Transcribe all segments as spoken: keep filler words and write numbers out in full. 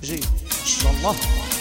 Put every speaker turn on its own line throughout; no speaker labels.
جي ما شاء الله.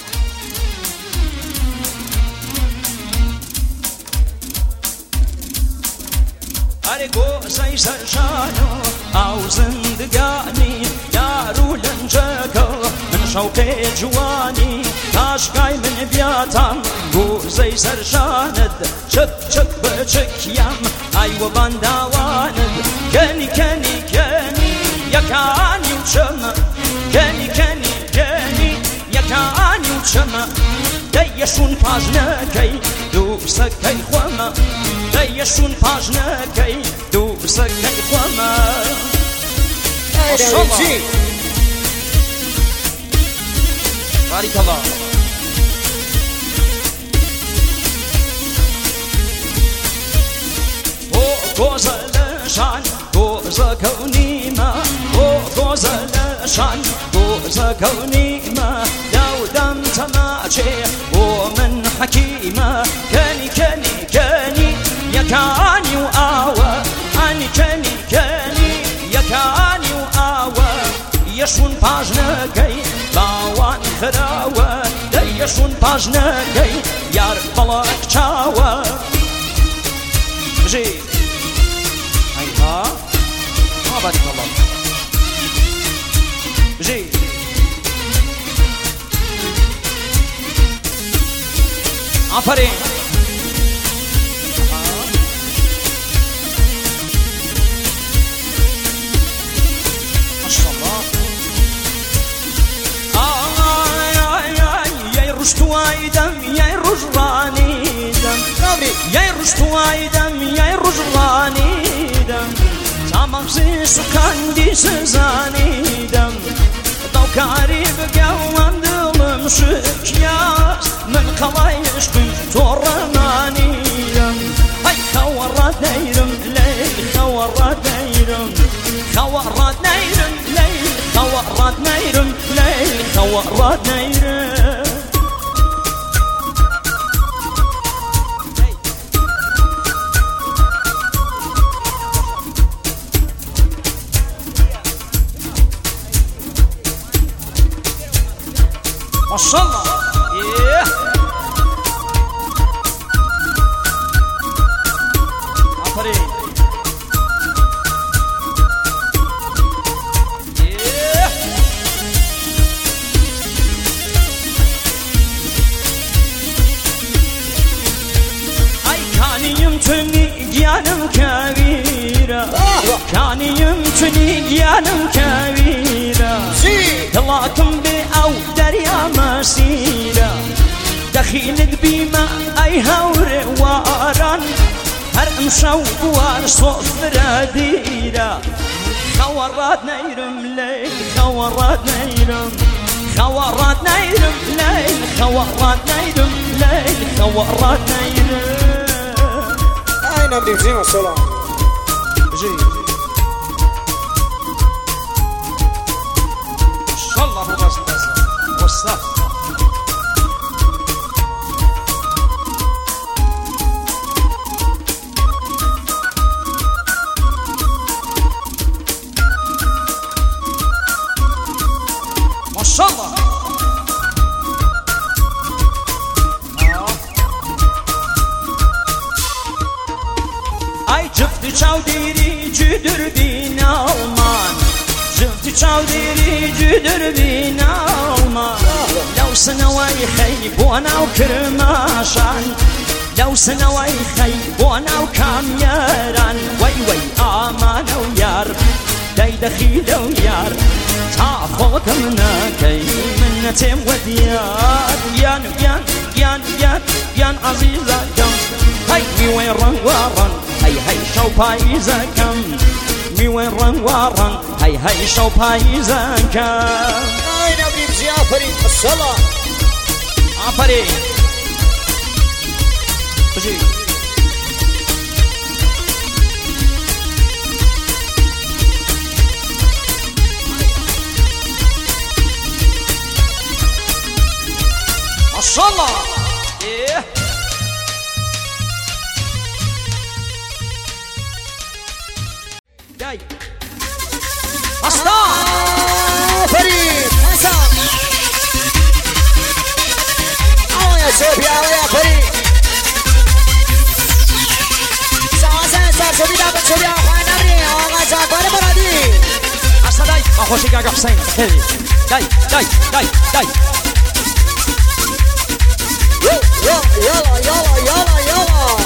أرجو زي سرشانو أو زندقاني يا رولن جاكو من شوقي جواني عشقاي من بياتم بو زي سرشاند شك شك بشك يم أيوة بانداواند كني كني كني يا كاني وشم كني كني كني يا كاني وشم ديشون فاجنكي دوسكي خوما ديشون فاجنكي دوسكي خوما. بارك الله. غوزة لشان غوزة كوني ما غوزة لشان غوزة كوني ما لو دم تماشي ومن حكيمة كاني كاني كاني يا كاني وآوى أني كاني كاني يا كاني وآوى يشون باجنكي باوان خراوة يشون باجنكي يار بلاك تشاوى. جي هيها ما بارك الله. جي عفرين ما شاء الله. آه يا يا رشتواي دم يا رجراني دم يا رشتواي دم يا رجراني دم تمام زي سكان دي سزاني دم دوكاري بقوام دلم شكياس من خلايش كنت تورماني دم هاي خوارات نيرم ليل خوارات نيرم خوارات نيرم ليل خوارات نيرم ليل خوارات نيرم. ما شاء الله. إيه عفرين. إيه أي كان يمتني جانم كبيرة كان يمتني جانم كبيرة طلعتم أو دريا مسيرة دخيلت بما أي هور واران هر مشوق وار صفرة ديرة خوارات نيرم ليل خوارات نيرم خوارات نيرم ليل خوارات نيرم ليل خوارات نيرم.
أين بدي زين الصلاة.
جي إن شاء الله بس بس والصف. ما شاء الله. أي جفت شاوديري جدر بين ألمان جفت شاوديري جدر بين ألمان لو سنوي خيب وانا وكرماشان لو سنوي خيب وانا وكاميران وي وي آمانة ويار داي دخيلة ويار تعفوك منكي من تيم وديار يان يان يان يان يان عزيزة كم هاي مي وين رنوارن هاي هاي شو بايزة كم مي وين رنوارن هاي هاي شو بايزة كم.
أين بدي بزي عفرين الصلاة.
عفرين جي ما شاء الله. إيه جاي أسطى
فريد حسن صوفيا ويا فريق سواسن سرسوبي دابت صوفيا خواه نمری آقا جاکار برادی
اصلا دای آخوشی که آقا حسین خیلی دای دای دای دای
يلا يلا يلا يلا يلا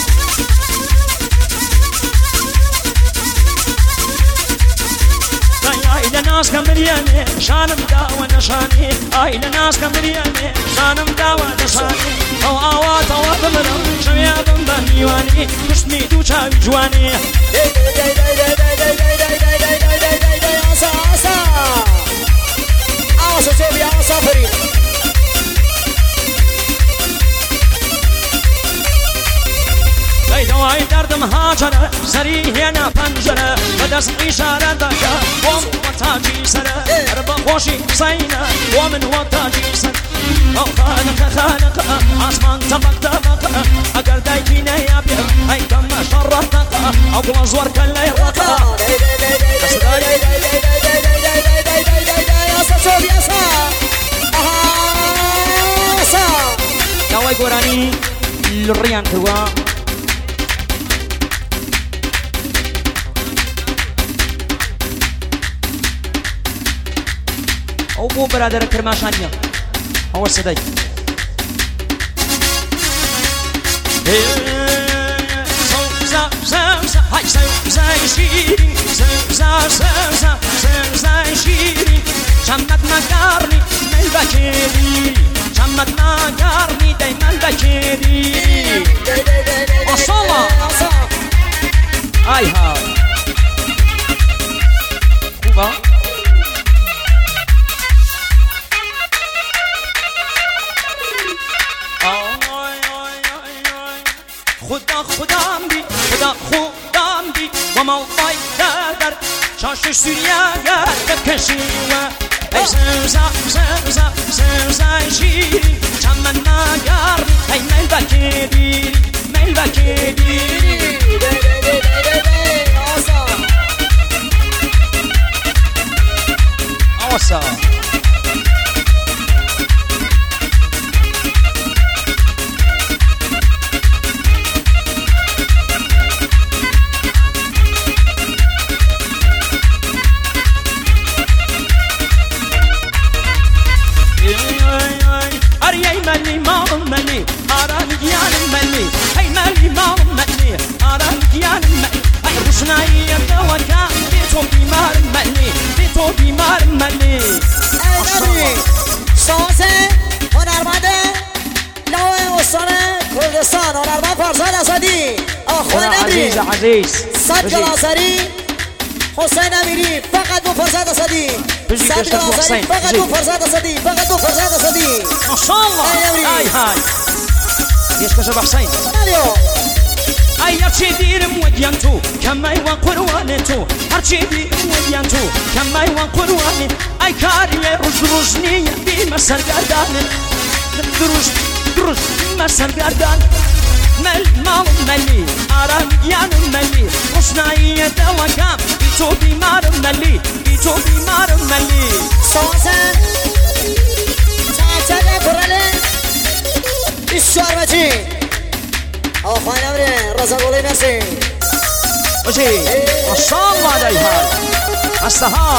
آی لناس کمریانه شانم داو نشانی آی لناس کمریانه شانم داو نشانی او آوات آوات منم شمیادم بمیوانی کشمی دو چاوی جوانی
آسا آسا آسا صوفی آسا فرید
دوای دردم هاجره سری هینا پنجره بدست اشاره دکه وام وتاجی سره اربا خوشی سینه ومن وتاجی سره او خالق خالق آسمان طبق طبق اگر دایتینه یا بیا ای کم شرطق او بلزور کله رقا
آسا صوفی آسا آسا
دوای گورانی لریان توا او بو برادر کرماشانیه او صدای سوزا سوزا های سوزا شیرین سوزا سوزا سوزا شیرین شمت مگرنی مل بکیری شمت مگرنی دی مل بکیری اصلا ای ها خوبا خدا خودم بی خدا خودم بی و موقعی در شاشش سوریا بکشی و ای سوزا سوزا سوزا شیری چمن نگردی ای میل بکیری میل بکیری آسا آسا ملي ما ملي أرى مليان ملي هاي ملي ما ملي أرى مليان ملي هاي رشناية توكا بيتو بيمار ملي بيتو بيمار ملي
نبی سواسه هنرمنده لوه استانه کردستان هنرمند فرزاد اسدی آخوان نبی
عزیز عزیز
صد گلاسری حسین امیری فقط دو فرزاد اسدی صد گلاسری فقط دو فرزاد اسدی فقط دو فرزاد اسدی
ما شاء الله هاي هاي ليش كشف حسين
ماليو
اي هرچی دیرم ودیان تو کمای و قروان تو هرچی دیرم ودیان تو کمای و قروان ای کاری روز روز نیه بی مسرگردان دروش دروش مسرگردان مل مال ملی آرام گیان ملی خوشنایی دوکم بی تو بیمار ملی بی تو بیمار ملی
سواسن چاچه کراله بیشتر بچی آخوان امره رضا گولی مرسی
باشی ماشاءالله دای حال هستها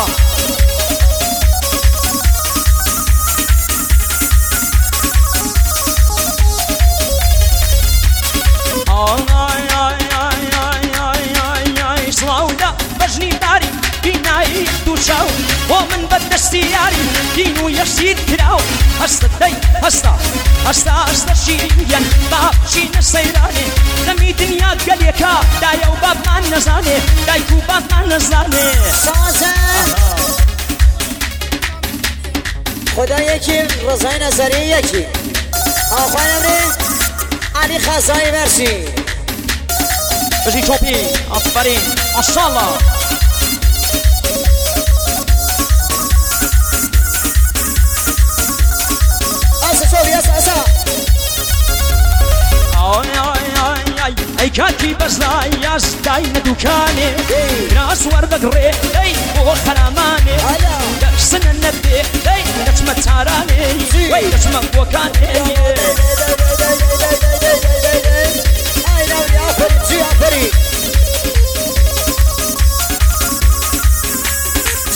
آی آی آی آی آی آی آی سلاودا بجنی داری بینایی دوچاو و من بدستیاری دینو یشید کراو هستا دی هستا هستا هستا شیرین باب شین سیرانه دمی دنیا گلیکا دایو باب من نزانه دایکو باب من نزانه
سواسن خدا یکی رضای نظری یکی آخوان امره علی خزایی مرسی
بجی چوپی آفرین ماشاءالله
آسا چوبی آسا آسا
آی آی آی آی ای کاتی بزای از داین دوکانه راس ور بگره ای بو خرامانه در سن نبی ای نجم تارانه وی نجم وکانه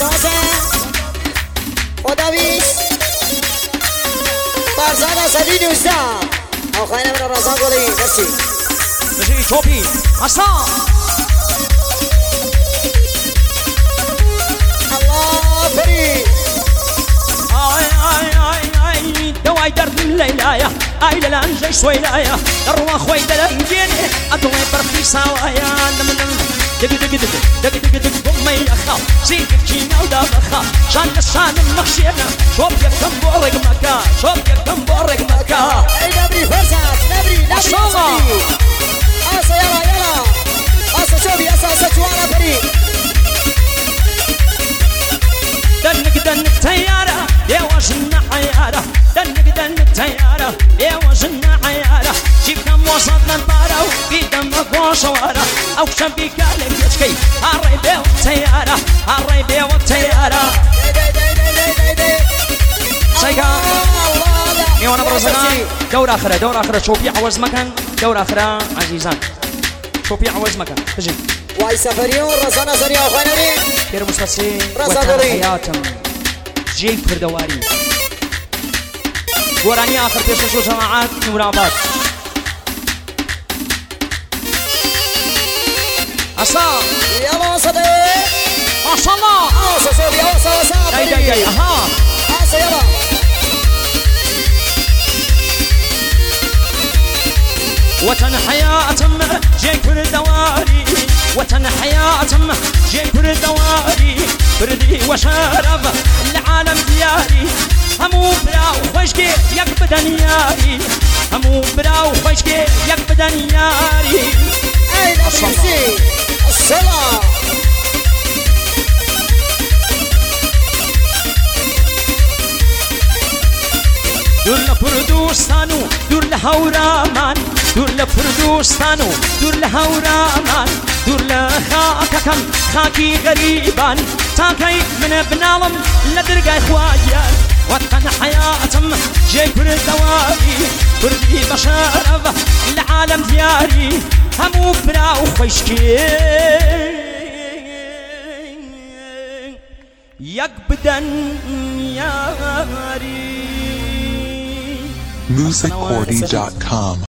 شانسه خداویس فرزاد اسدی نوزده او خواهی نمیر رازان گلی مرسی
بجی چوبی حسان
الله فرید
آی آی آی آی دواي درد الليلايا آي للان جاي سويلايا دروا خوي دلنجيني أدوي برخي سوايا لمن دق دق دق دق دق دق ضم يخا زيد كينا ودا بخا شان لسان المخشينا شوف يا كم بورق مكا شوف يا كم بورق مكا
اي نبري فرزات نبري نبري اسدي اسا يلا يلا اسا شوفي اسا اسا جوانا فريد
دنك دنك تيارة يا وجنا عيارة دنك دنك تيارة يا وجنا عيارة جيب كم وسطنا البارة وفي دمك وشوارة أو شبيك عليك يشكي هالريبي والتيارة هالريبي والتيارة سيكا ميوانا برزقان دور آخرة دور آخرة شوفي عوز مكان دور آخرة عزيزان شوفي عوز مكان تجي
واي سفريون رزانا زريا وخانري
كير مستسي
رزا دوري
حياتم جيل فردواري وراني آخر بيشو جماعات نورابات أصلا
يلا صدي
ما شاء الله
أوسا صوبي أوسا أوسا
جاي جاي جاي أها
أوسا يلا
وطن حياتم جاي فردواري وطن حياتم جاي فردواري فردي وشرف العالم دياري همو براو خوشكي يك بدن ياري همو براو خوشكي يك بدن ياري
أين أبريسي الصلاة
دور لفردوستانو دور لهورامان دور لفردوستانو دور لهورامان دور لخاككم خاكي غريبان تاكي من بنالم لدرقاي خواجان وطن حياتم جاي فردواري فردي بشرف العالم دياري همو براو خوشكي يك بدن ياري
music cordy dot com